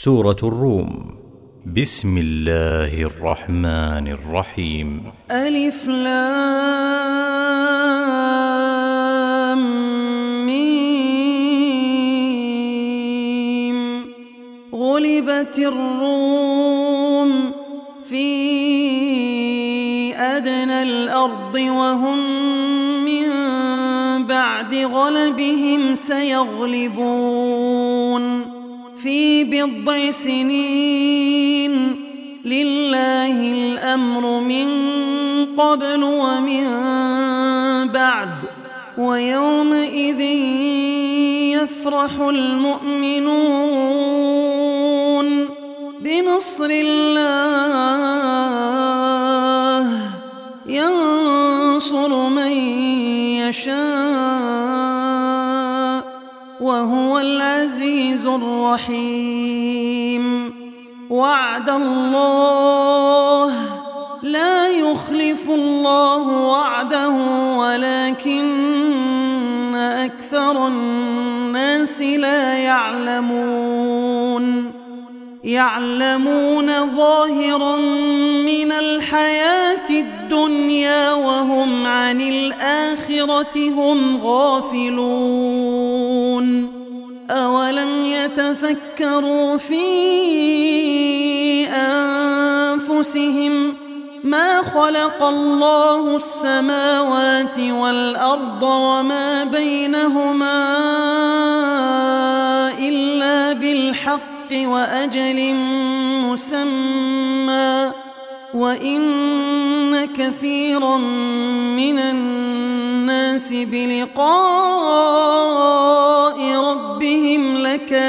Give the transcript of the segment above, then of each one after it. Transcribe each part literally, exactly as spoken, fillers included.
سورة الروم. بسم الله الرحمن الرحيم. ألف لام ميم. غلبت الروم في أدنى الأرض وهم من بعد غلبهم سيغلبون في بضع سنين. لله الأمر من قبل ومن بعد ويومئذ يفرح المؤمنون بنصر الله ينصر من يشاء وهو العزيز الرحيم. وعد الله لا يخلف الله وعده ولكن أكثر الناس لا يعلمون. يعلمون ظاهرا من الحياة الدنيا وهم عن الآخرة هم غافلون. أولم يتفكروا في أنفسهم ما خلق الله السماوات والأرض وما بينهما إلا بالحق وأجل مسمى وإن كثيرا من الناس بلقاء ربهم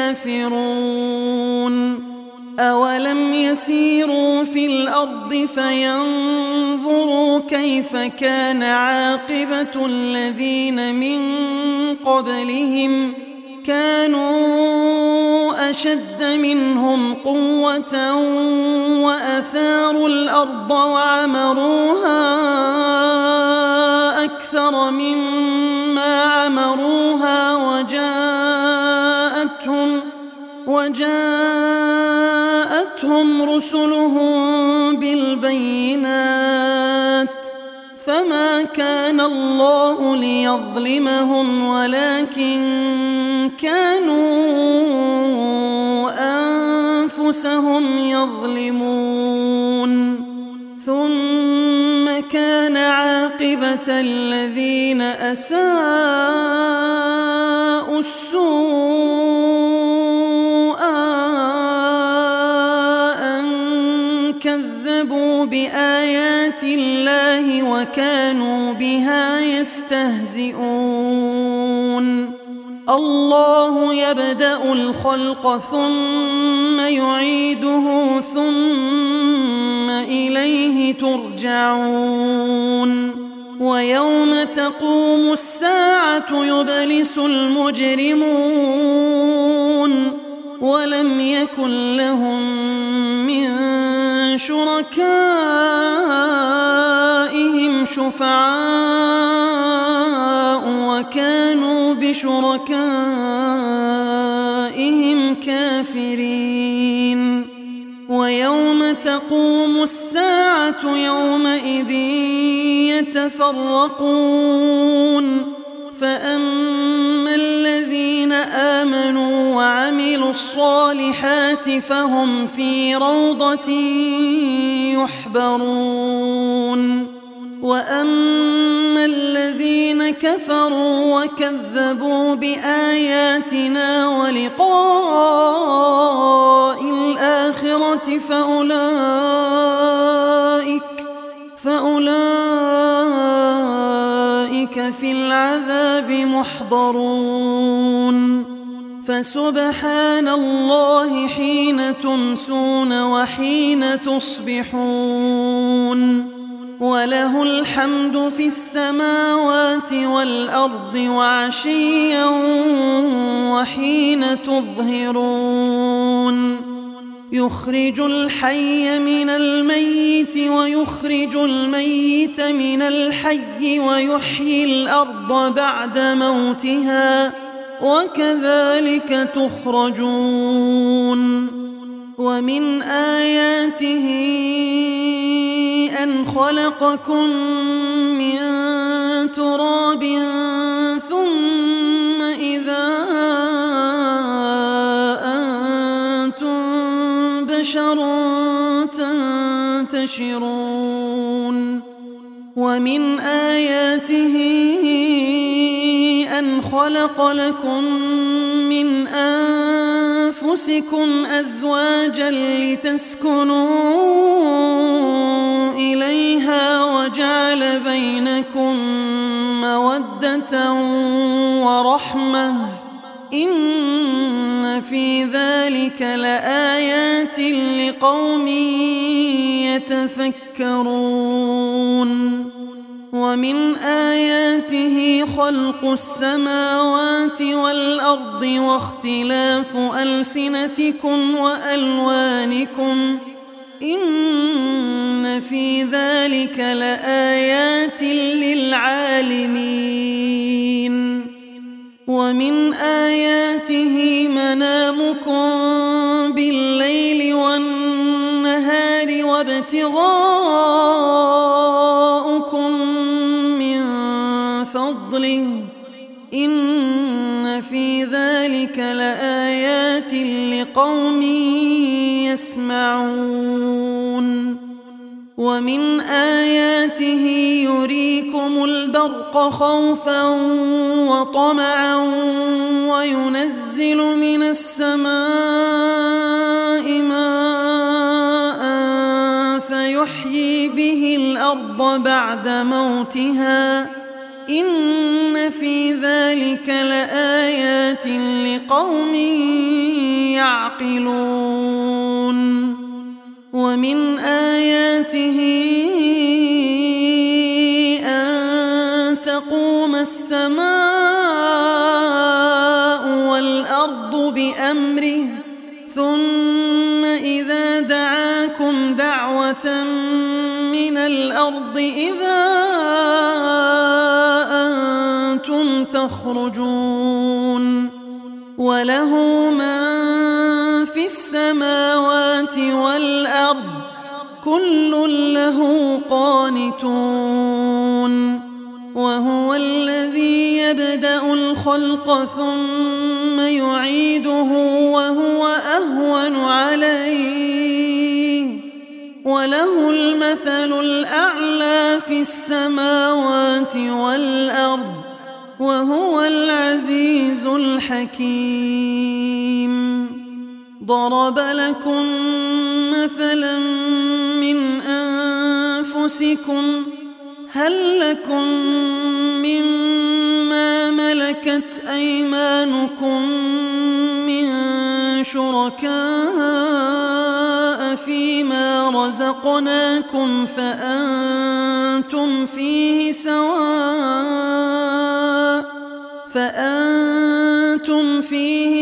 لكافرون. أولم يسيروا في الأرض فينظروا كيف كان عاقبة الذين من قبلهم كانوا أشد منهم قوة وأثاروا الأرض وعمروها أكثر مما عمروها وجاءتهم وجاءتهم رسلهم بالبينات فما كان الله ليظلمهم ولكن كانوا أنفسهم يظلمون. ثم كان عاقبة الذين أساءوا السوء أن كذبوا بآيات الله وكانوا بها يستهزئون. الله يبدأ الخلق ثم يعيده ثم إليه ترجعون. ويوم تقوم الساعة يبلس المجرمون ولم يكن لهم من شركائهم شفعاء وكانوا بشركائهم كافرين. ويوم تقوم الساعة يومئذ يتفرقون فأما الذين آمنوا وعملوا الصالحات فهم في روضة يحبرون. وأما الذين كفروا وكذبوا بآياتنا ولقاء الآخرة فأولئك فأولئك في العذاب محضرون. فسبحان الله حين تمسون وحين تصبحون وله الحمد في السماوات والأرض وعشيا وحين تظهرون. يخرج الحي من الميت ويخرج الميت من الحي ويحيي الأرض بعد موتها وكذلك تخرجون. ومن آياته أن خلقكم من تراب ثم إذا أنتم بشر تنتشرون ومن آياته أن خلق لكم من أنفسكم أزواجا لتسكنوا إليها وجعل بينكم مودة ورحمة إن في ذلك لآيات لقوم يتفكرون ومن آياته خلق السماوات والأرض واختلاف ألسنتكم وألوانكم إن في ذلك لآيات للعالمين ومن آياته منامكم بالليل والنهار وابتغاؤكم من فضله إن في ذلك لآيات لقوم يسمعون ومن آياته يريكم البرق خوفا وطمعا وينزل من السماء ماء فيحيي به الأرض بعد موتها إن في ذلك لآيات لقوم يعقلون ومن آياته أن تقوم السماء والأرض بأمره ثم إذا دعاكم دعوة من الأرض إذا أنتم تخرجون وله من في السماوات والأرض كل له قانتون وهو الذي يبدأ الخلق ثم يعيده وهو أهون عليه وله المثل الأعلى في السماوات والأرض وهو العزيز الحكيم ضرب لكم مثلا من أنفسكم هل لكم مما ملكت أيمانكم من شركاء فيما رزقناكم فأنتم فيه سواء فأنتم فيه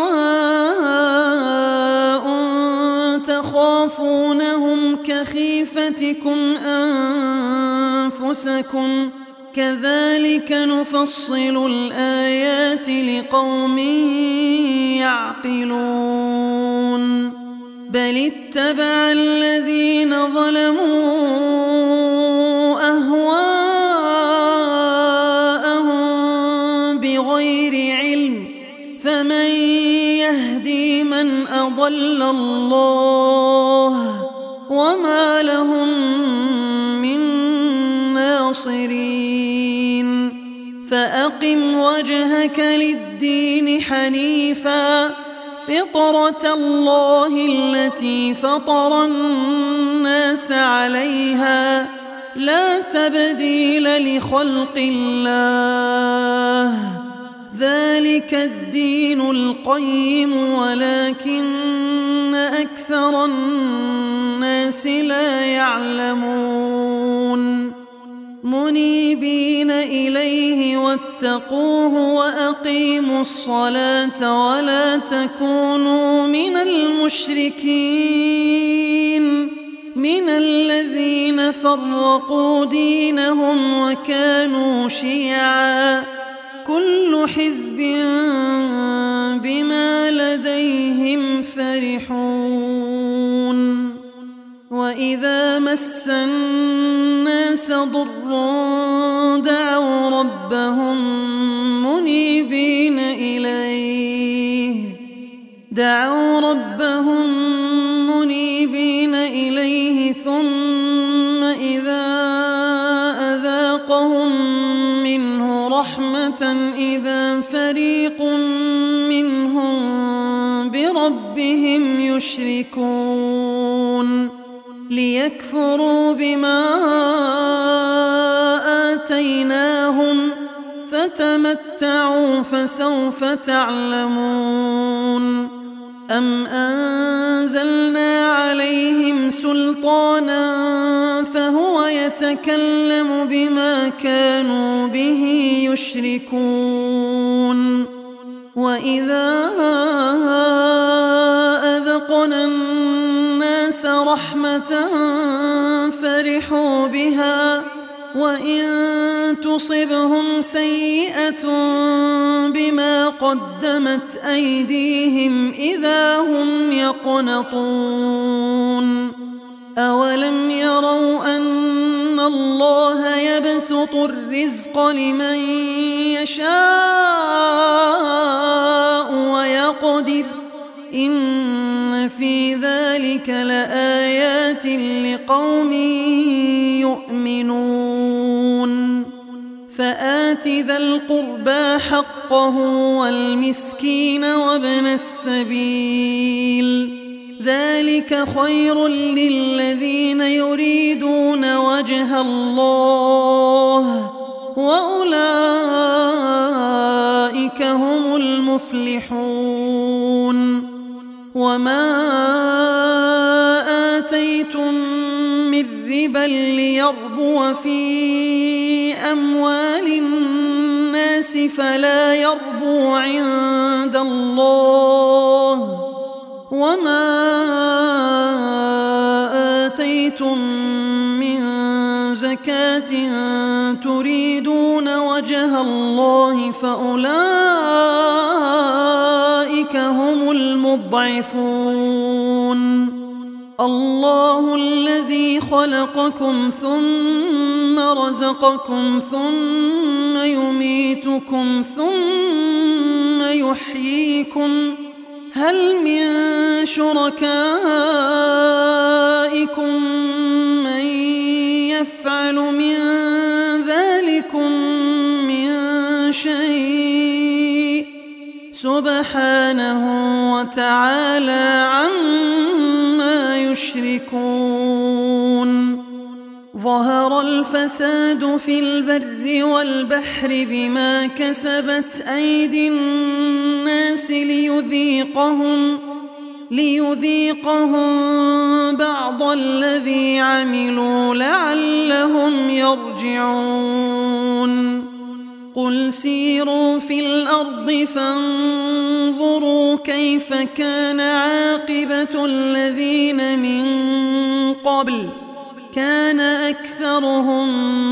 سواء تخافونهم كخيفتكم أنفسكم كذلك نفصل الآيات لقوم يعقلون بل اتبع الذين ظلموا أهواءهم بغير علم فمن يهدي من أضل الله وما لهم من ناصرين فأقم وجهك للدين حنيفا فطرة الله التي فطر الناس عليها لا تبديل لخلق الله ذلك الدين القيم ولكن أكثر الناس لا يعلمون منيبين إليه واتقوه وأقيموا الصلاة ولا تكونوا من المشركين من الذين فرقوا دينهم وكانوا شيعا كل حزب بما لديهم فرحون. وإذا مس الناس ضر دعوا ربهم منيبين إليه دعوا ربهم منيبين إليه ثم إذا أذاقهم منه رحمة إذا فريق منهم بربهم يشركون ليكفروا بما آتيناهم فتمتعوا فسوف تعلمون أم أنزلنا عليهم سلطانا فهو يتكلم بما كانوا به يشركون وإذا أذقنا الناس رحمة فرحوا بها وإن تصبهم سيئة بما قدمت أيديهم إذا هم يقنطون أولم يروا أن الله يبسط الرزق لمن يشاء ويقدر إن في ذلك لآيات لقوم يؤمنون فآت ذا القربى حقه والمسكين وابن السبيل ذلك خير للذين يريدون وجه الله وأولئك هم المفلحون وما آتيتم من ربا ليربو في أموال الناس فلا يربو عند الله وما آتيتم من زكاة تريدون وجه الله فأولئك هم المضعفون الله الذي خلقكم ثم رزقكم ثم يميتكم ثم يحييكم هل من شركائكم من يفعل من ذلكم من شيء سبحانه وتعالى عما يشركون ظهر الفساد في البر والبحر بما كسبت أيدي الناس ليذيقهم ليذيقهم بعض الذي عملوا لعلهم يرجعون قل سيروا في الأرض فانظروا كيف كان عاقبة الذين من قبل كان أكثرهم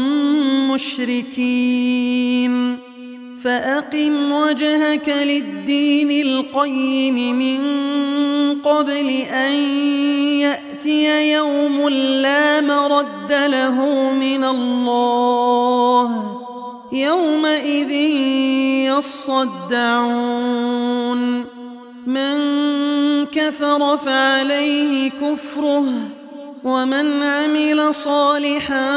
مشركين فأقم وجهك للدين القيم من قبل أن يأتي يوم لا مرد له من الله يومئذ يصدعون من كفر فعليه كفره ومن عمل صالحا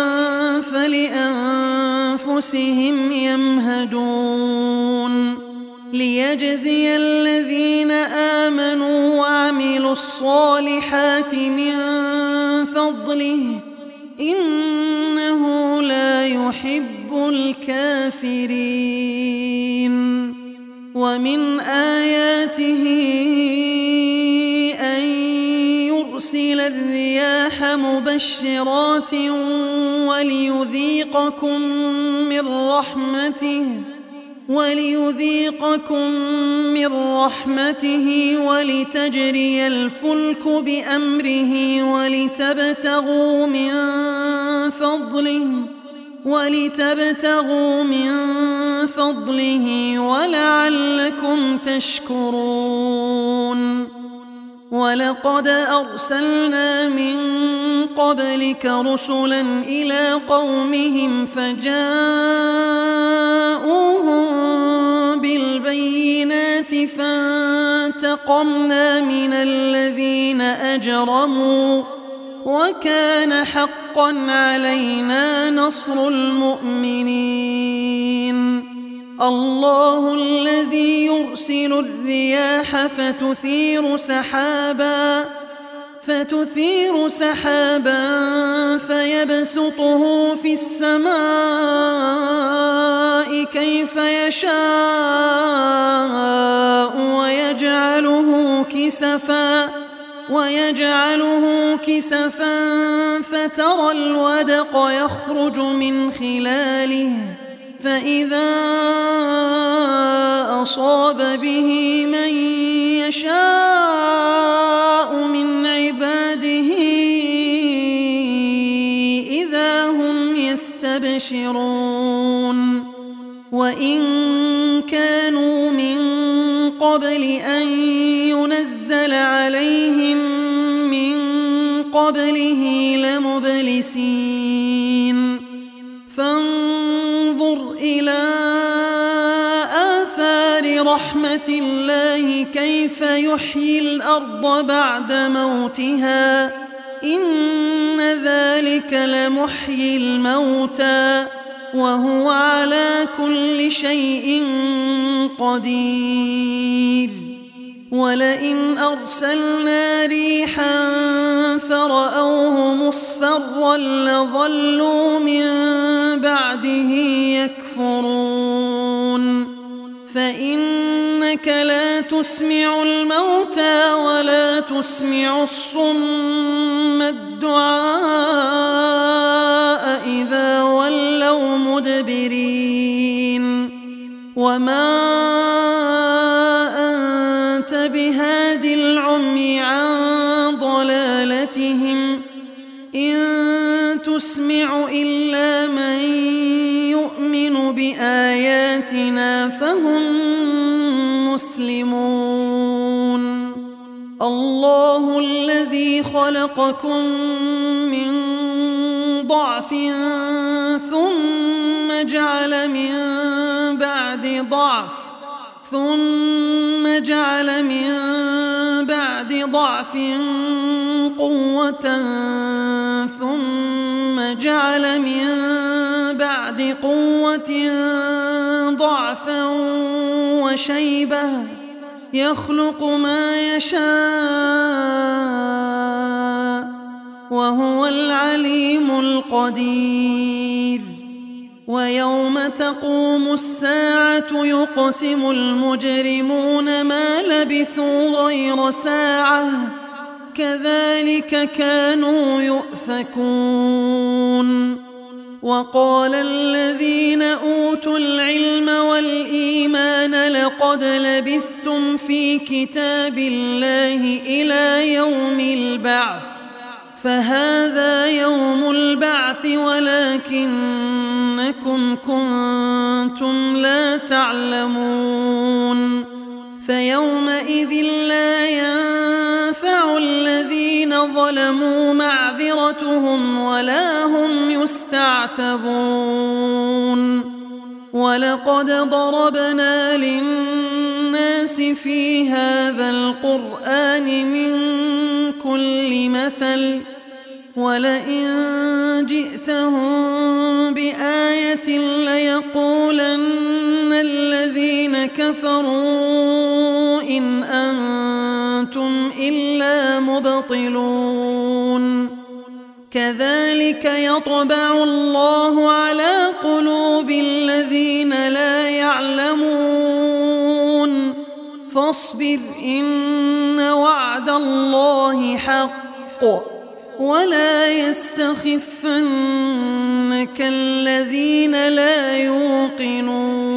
فلأنفسهم يمهدون ليجزي الذين آمنوا وعملوا الصالحات من فضله إنه لا يحب الكافرين ومن آياته أن يرسل الرياح مبشرات وليذيقكم من رحمته وليذيقكم من رحمته ولتجري الفلك بأمره ولتبتغوا من فضله ولتبتغوا من فضله ولعلكم تشكرون ولقد أرسلنا من قبلك رسلا إلى قومهم فجاءوهم بالبينات فانتقمنا من الذين أجرموا وكان حقا علينا نصر المؤمنين. الله الذي يرسل الرياح فتثير سحابا فتثير سحابا فيبسطه في السماء كيف يشاء ويجعله كسفا ويجعله كسفا فترى الودق يخرج من خلاله فإذا أصاب به من يشاء من عباده إذا هم يستبشرون. وإن كانوا من قبل أن ينزل عليهم من قبله لمبلسين. فانظر إلى آثار رحمة الله كيف يحيي الأرض بعد موتها إن ذلك لمحيي الموتى وهو على كل شيء قدير. ولئن أرسلنا ريحا فرأوه مصفرا لظلوا من بعده يكفرون. فإنك لا تسمع الموتى ولا تسمع الصم الدعاء إذا ولوا مدبرين. وما أنت بهاد العمي عن ضلالتهم إن تسمع إلا من يؤمن بآياتنا فهم مسلمون. الله الذي خلقكم من ضعف ثم جعل من بعد ضعف ثم جعل من بعد ضعف قوة ثم جعل من بعد قوة ضعفا وشيبة يخلق ما يشاء وهو العليم القدير. ويوم تقوم الساعة يقسم المجرمون ما لبثوا غير ساعة كذلك كانوا يؤفكون. وقال الذين أوتوا العلم والإيمان لقد لبثتم في كتاب الله إلى يوم البعث فهذا يوم البعث ولكنكم كنتم لا تعلمون. فيومئذ لا ينفع الذين ظلموا معذرتهم ولا هم يستعتبون. ولقد ضربنا للناس في هذا القرآن من كل مثل ولئن جئتهم بآية ليقولن الذين كفروا إن أنتم إلا مبطلون. كذلك يطبع الله على قلوب الذين لا يعلمون. فاصبر إن وعد الله حق ولا يستخفنك الذين لا يوقنون.